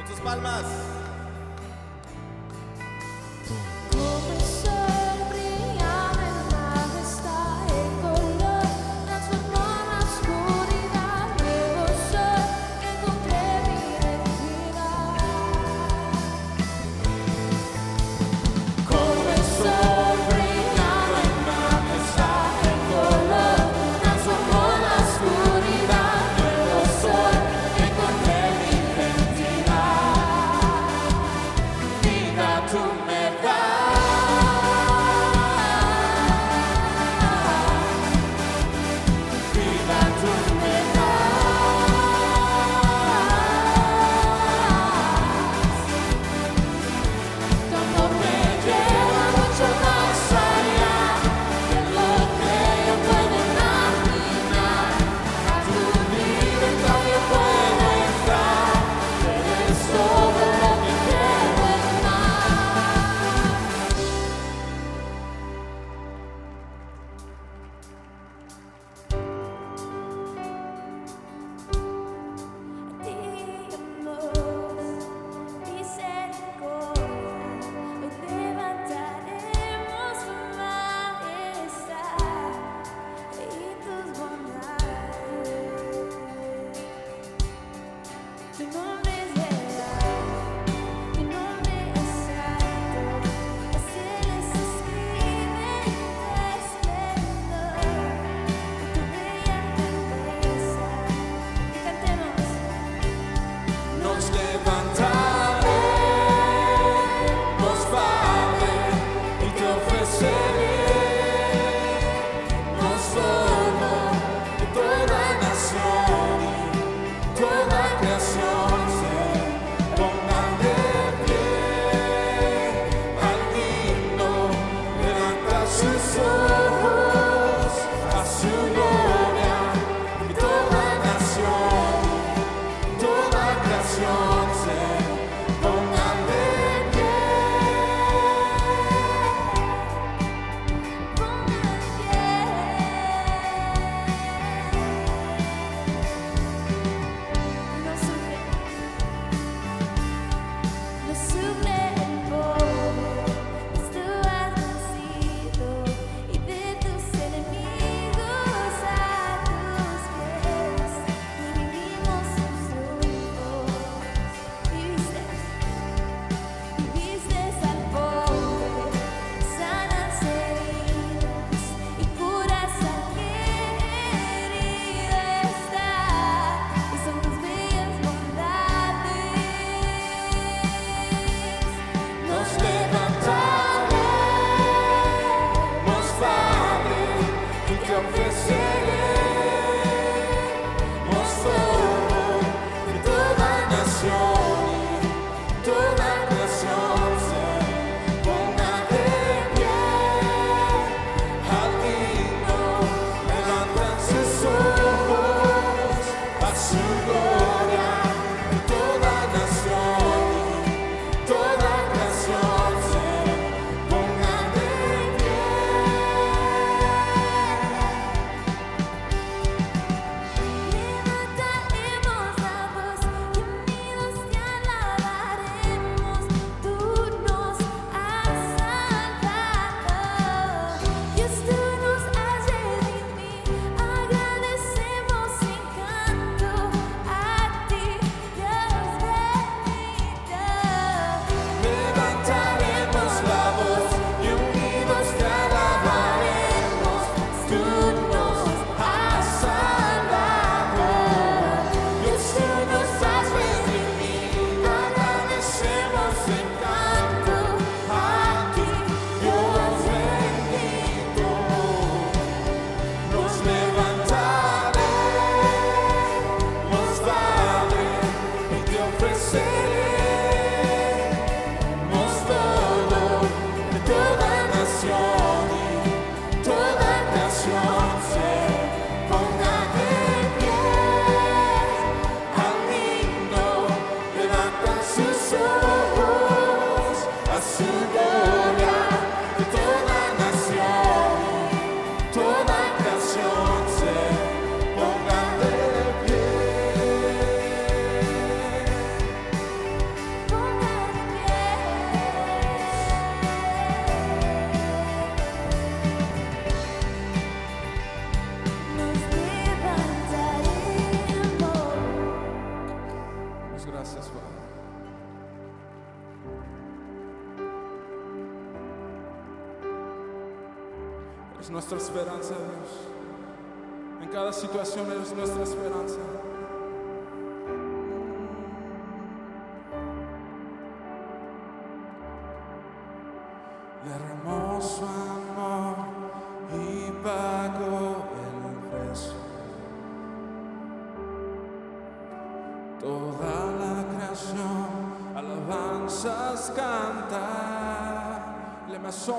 sus palmas. Come il sole brillava in majestà e il colore trasformò l'oscurità. Nuevo sol que encontré mi identidad. Come il sole brillava in majestà e il colore trasformó l'oscurità. Nuevo sol que encontré mi identidad. Vida tú me Es nuestra esperanza, Dios. En cada situación eres nuestra esperanza. Derramó su amor y pagó el precio. Toda la creación alabanzas canta.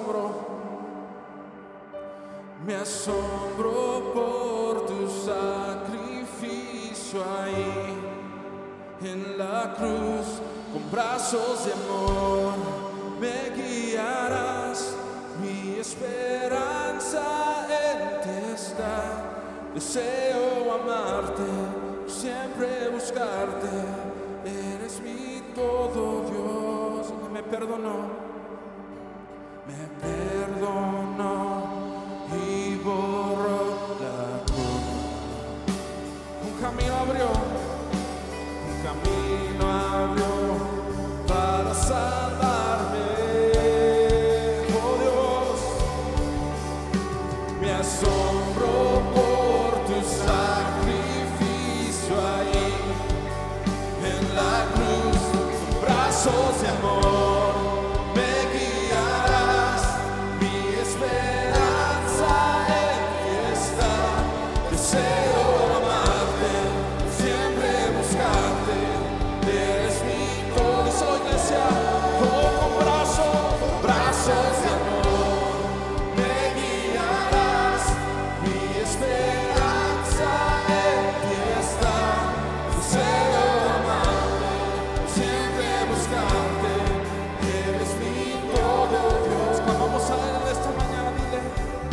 Me asombro por tu sacrificio ahí en la cruz. Con brazos de amor me guiarás, mi esperanza en ti está. Deseo amarte, siempre buscarte, eres mi todo, Dios. Me perdonó y borró la culpa. Un camino abrió para salvarme. Oh Dios, me asombro por tu sacrificio ahí en la cruz. Con brazos de amor me guiarás, mi esperanza en ti está. Deseo amarte, siempre buscarte, eres mi todo. Díselo, iglesia. Oh, con brazos de amor me guiarás, mi esperanza en ti está. Deseo amarte, siempre buscarte, eres mi todo, Dios. Cuando vamos a él esta mañana, dile: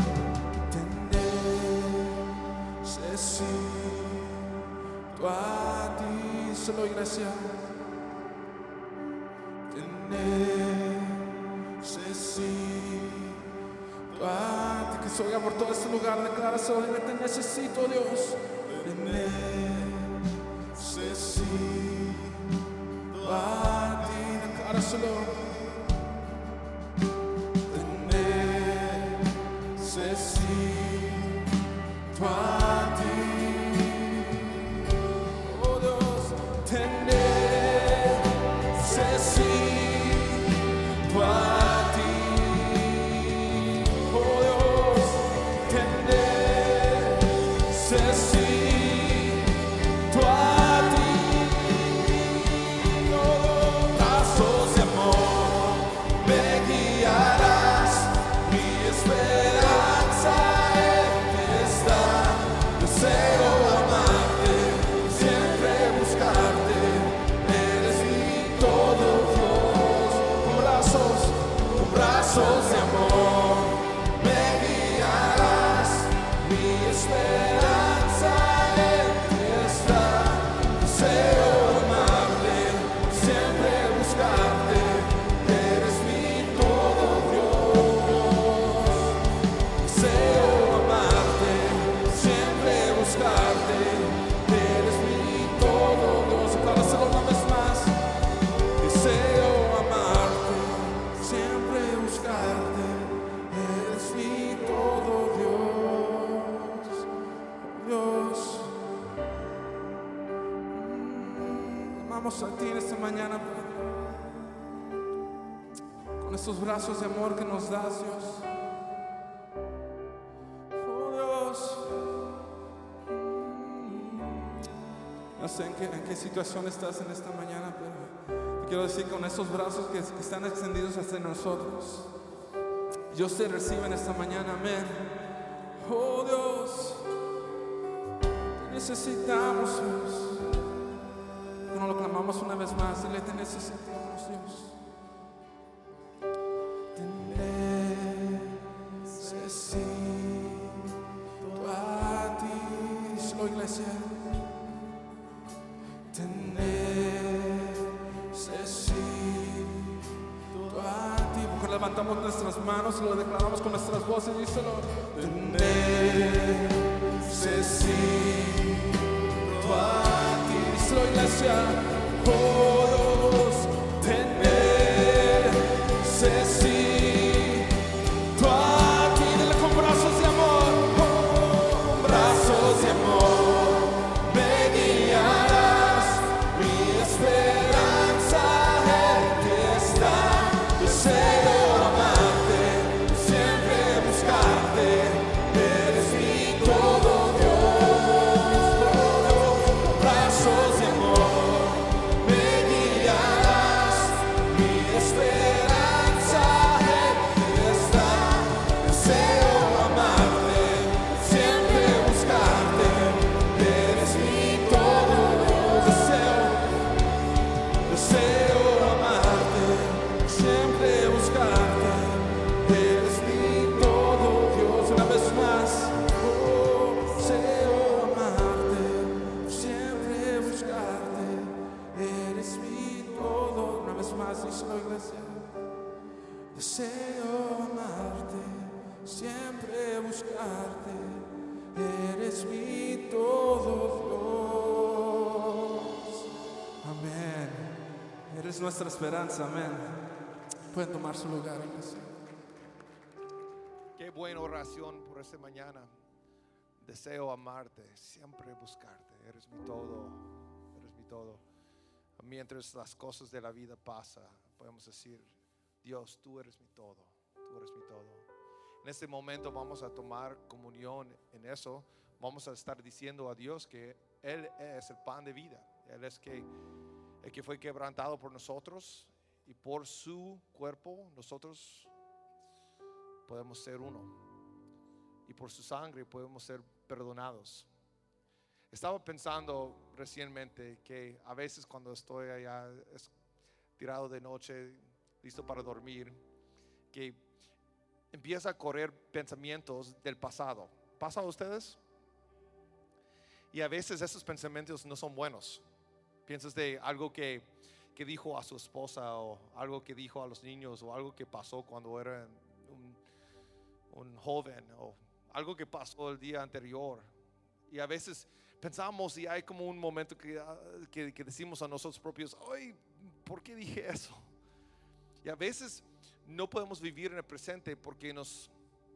necesito a ti. Díselo, iglesia. Necesito a ti. Que se oiga por todo este lugar. Decláraselo, dile: te necesito, Dios. Te necesito a ti. Decláraselo. Te necesito a ti. Oh Dios, te necesito a ti. Oh Dios, te necesito a ti. Oh, brazos de amor me guiarás, mi esperanza en ti está. Deseo amarte, siempre buscarte, eres mi todo, Dios. Con brazos de amor me guiarás, mi esperanza en ti está. Deseo amarte, siempre buscarte, eres mi todo, Dios. Deseo amarte, siempre buscarte, eres mi todo, Dios. Decláraselo una vez más. Deseo amarte, siempre buscarte, eres mi todo, Dios. Dios, amamos a ti en esta mañana, con estos brazos de amor que nos das, Dios. Oh Dios, no sé en qué situación estás en esta mañana, pero te quiero decir, con esos brazos que están extendidos hacia nosotros, Dios te recibe en esta mañana, amén. Oh Dios, te necesitamos, Dios. No lo clamamos una vez más, dile: te necesitamos, Dios. Te necesito a ti. Díselo, iglesia. Te necesito a ti. Porque levantamos nuestras manos y lo declaramos con nuestras voces. Díselo: te necesito a ti. Díselo, iglesia. Oh Dios, te necesito a ti. Dile con brazos de vez más, díselo, iglesia. Deseo amarte, siempre buscarte, eres mi todo, Dios. Amén. Eres nuestra esperanza, amén. Pueden tomar su lugar, iglesia. Qué buena oración por esta mañana. Deseo amarte, siempre buscarte. Eres mi todo, eres mi todo. Mientras las cosas de la vida pasan, podemos decir: Dios, tú eres mi todo, tú eres mi todo. En este momento vamos a tomar comunión en eso. Vamos a estar diciendo a Dios que Él es el pan de vida. Él es el que fue quebrantado por nosotros, y por su cuerpo nosotros podemos ser uno, y por su sangre podemos ser perdonados. Estaba pensando recientemente que a veces cuando estoy allá tirado de noche, listo para dormir, que empieza a correr pensamientos del pasado. ¿Pasa a ustedes? Y a veces esos pensamientos no son buenos. Piensas de algo que dijo a su esposa, o algo que dijo a los niños, o algo que pasó cuando era un joven, o algo que pasó el día anterior. Y a veces pensamos, y hay como un momento que decimos a nosotros propios: ay, ¿por qué dije eso? Y a veces no podemos vivir en el presente porque nos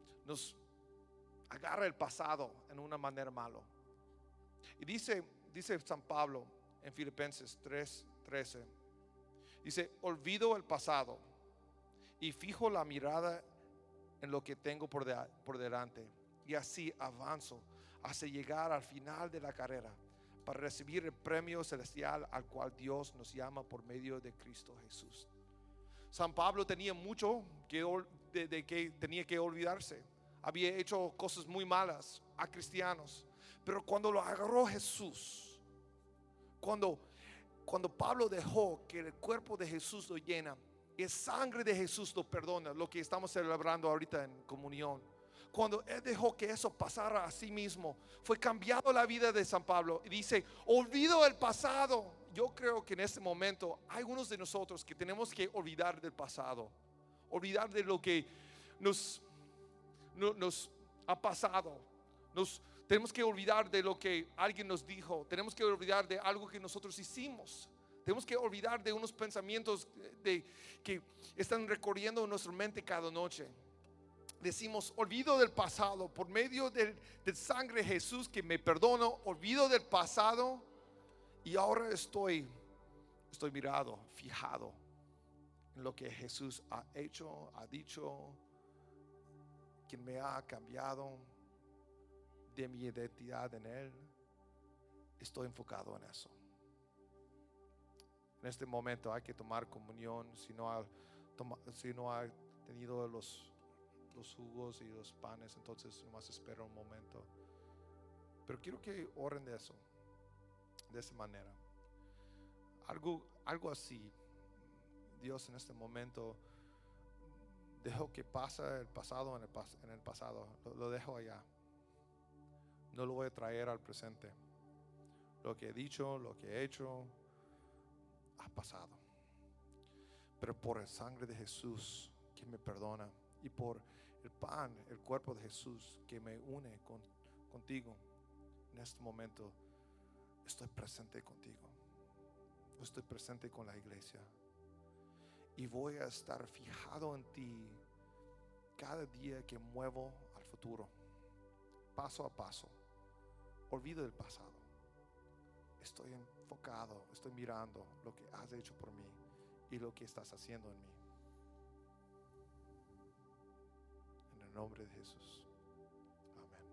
agarra el pasado en una manera mala. Y dice San Pablo en Filipenses 3:13, dice: olvido el pasado y fijo la mirada en lo que tengo por delante, y así avanzo hasta llegar al final de la carrera, para recibir el premio celestial al cual Dios nos llama por medio de Cristo Jesús. San Pablo tenía mucho de que tenía que olvidarse. Había hecho cosas muy malas a cristianos, pero cuando lo agarró Jesús, cuando Pablo dejó que el cuerpo de Jesús lo llena, y la sangre de Jesús lo perdona, lo que estamos celebrando ahorita en comunión, cuando él dejó que eso pasara a sí mismo, fue cambiado la vida de San Pablo. Y dice: olvido el pasado. Yo creo que en este momento hay algunos de nosotros que tenemos que olvidar del pasado, olvidar de lo que nos ha pasado. Tenemos que olvidar de lo que alguien nos dijo. Tenemos que olvidar de algo que nosotros hicimos. Tenemos que olvidar de unos pensamientos que están recorriendo nuestra mente cada noche. Decimos: olvido del pasado por medio del sangre de Jesús que me perdonó. Olvido del pasado, y ahora estoy mirado, fijado en lo que Jesús ha hecho, ha dicho, quien me ha cambiado de mi identidad en Él. Estoy enfocado en eso. En este momento hay que tomar comunión. Si no ha tenido los jugos y los panes, entonces nomás espera un momento. Pero quiero que oren de eso, de esa manera. Algo así. Dios, en este momento dejo que pase el pasado en el pasado. Lo dejo allá. No lo voy a traer al presente. Lo que he dicho, lo que he hecho, ha pasado. Pero por la sangre de Jesús que me perdona, y por el pan, el cuerpo de Jesús que me une contigo, en este momento estoy presente contigo. Estoy presente con la iglesia, y voy a estar fijado en ti cada día que muevo al futuro, paso a paso. Olvido del pasado. Estoy enfocado, estoy mirando lo que has hecho por mí y lo que estás haciendo en mí. En el nombre de Jesús. Amén.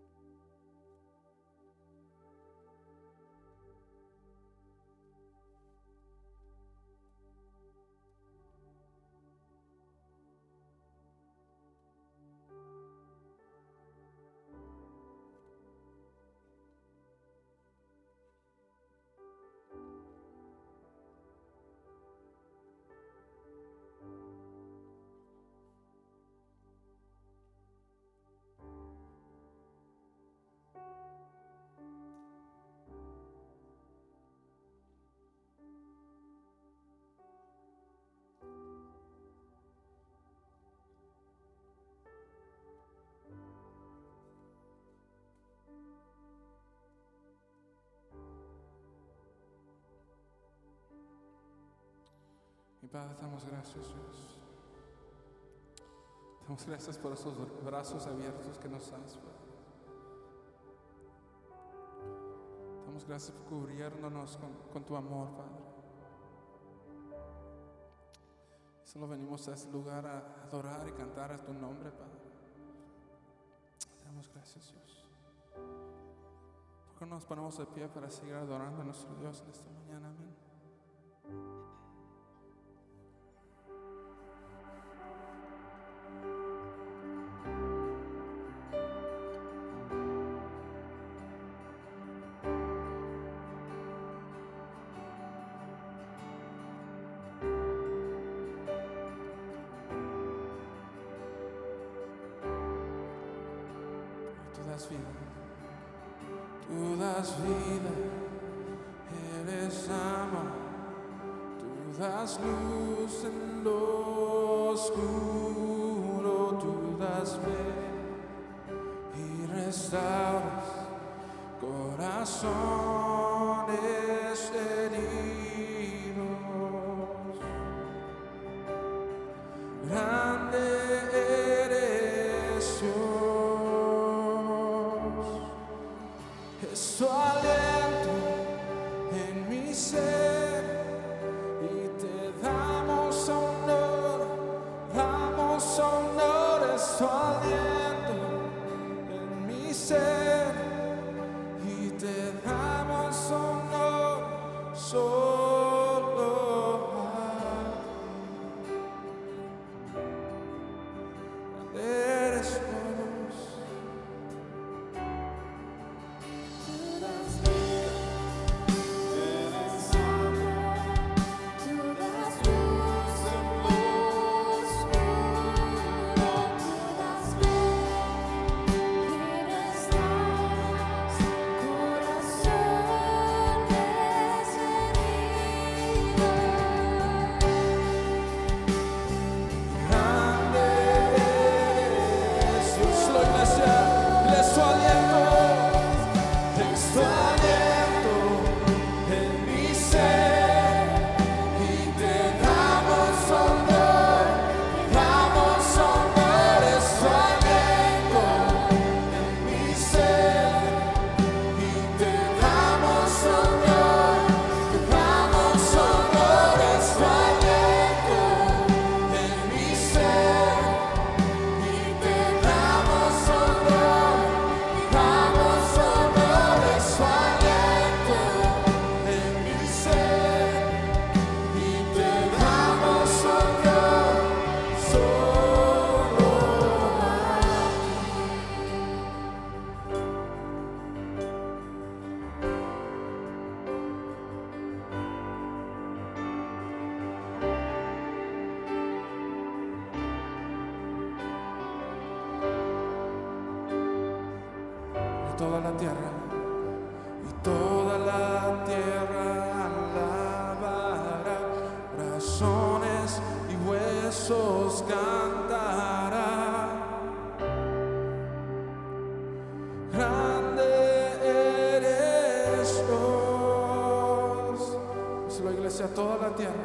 Padre, damos gracias, Dios. Damos gracias por esos brazos abiertos que nos das, Padre. Damos gracias por cubriéndonos con tu amor, Padre. Solo venimos a este lugar a adorar y cantar a tu nombre, Padre. Damos gracias, Dios. ¿Por qué no nos ponemos de pie para seguir adorando a nuestro Dios en esta mañana? Amén. Tú das vida, eres amor, tú das luz en lo oscuro, tú das fe y restauras corazones heridos. Grande eres Dios. Es tu aliento en mi ser y te damos honor, es tu aliento en mi ser y te damos honor solo a ti. Eres Dios. Toda la tierra y toda la tierra alabará, corazones y huesos cantará. Grande eres Dios. Es la iglesia, toda la tierra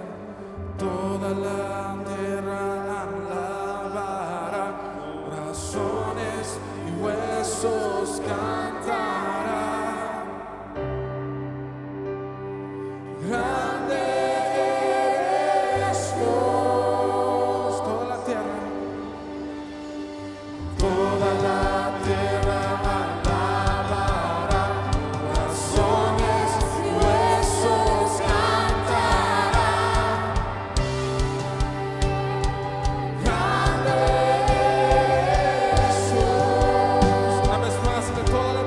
alabará, corazones y huesos cantará. Grande eres Dios. Toda la tierra alabará, corazones y huesos cantará. Grande eres Dios. Una vez más, de toda la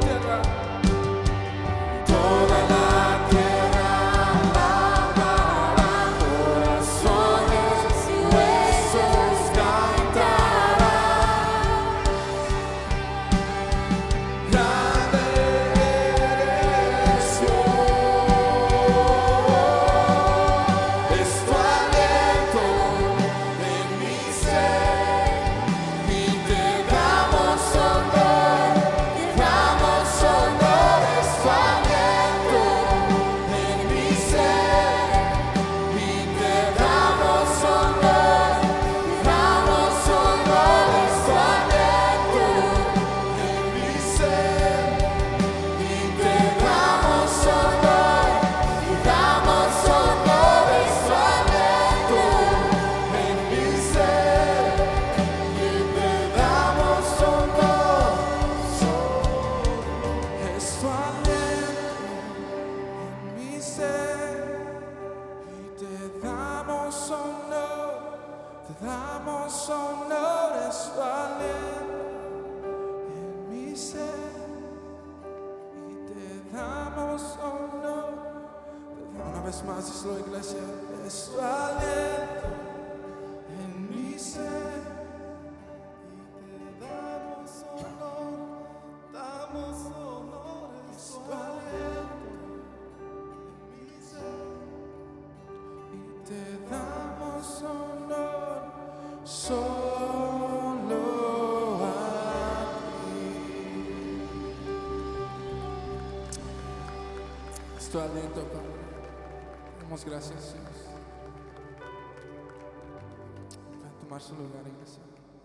Te damos honores, valiente en mi ser. Y te damos honor. Una vez más, díselo, iglesia. Es tu aliento en mi ser. Y te damos honor. Damos honores. Es tu aliento en mi ser. Y te damos honor solo a ti. Es tu aliento, Padre. Damos gracias, Dios. Pueden tomar su lugar, iglesia.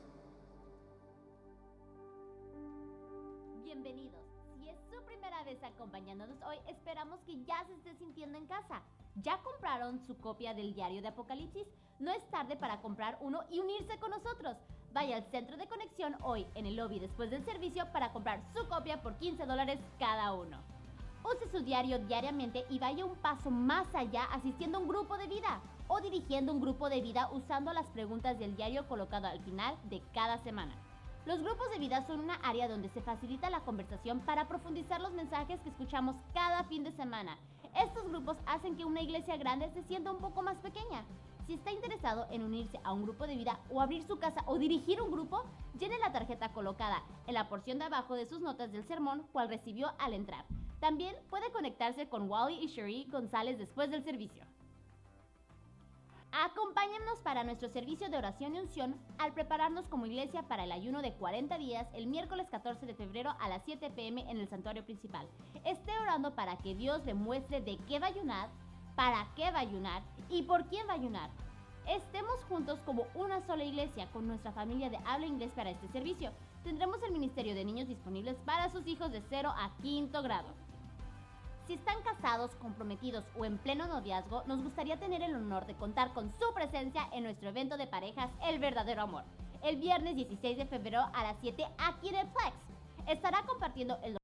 Bienvenidos. Si es su primera vez acompañándonos hoy, esperamos que ya se esté sintiendo en casa. ¿Ya compraron su copia del diario de Apocalipsis? No es tarde para comprar uno y unirse con nosotros. Vaya al centro de conexión hoy en el lobby después del servicio para comprar su copia por $15 cada uno. Use su diario diariamente y vaya un paso más allá asistiendo a un grupo de vida o dirigiendo un grupo de vida usando las preguntas del diario colocado al final de cada semana. Los grupos de vida son una área donde se facilita la conversación para profundizar los mensajes que escuchamos cada fin de semana. Estos grupos hacen que una iglesia grande se sienta un poco más pequeña. Si está interesado en unirse a un grupo de vida o abrir su casa o dirigir un grupo, llene la tarjeta colocada en la porción de abajo de sus notas del sermón, cual recibió al entrar. También puede conectarse con Wally y Sherry González después del servicio. Acompáñennos para nuestro servicio de oración y unción al prepararnos como iglesia para el ayuno de 40 días el miércoles 14 de febrero a las 7 p.m. en el santuario principal. Esté orando para que Dios le muestre de qué va a ayunar, para qué va a ayunar y por quién va a ayunar. Estemos juntos como una sola iglesia con nuestra familia de habla inglés para este servicio. Tendremos el ministerio de niños disponibles para sus hijos de 0 a 5º grado. Si están casados, comprometidos o en pleno noviazgo, nos gustaría tener el honor de contar con su presencia en nuestro evento de parejas El Verdadero Amor, el viernes 16 de febrero a las 7 aquí en el Flex. Estará compartiendo el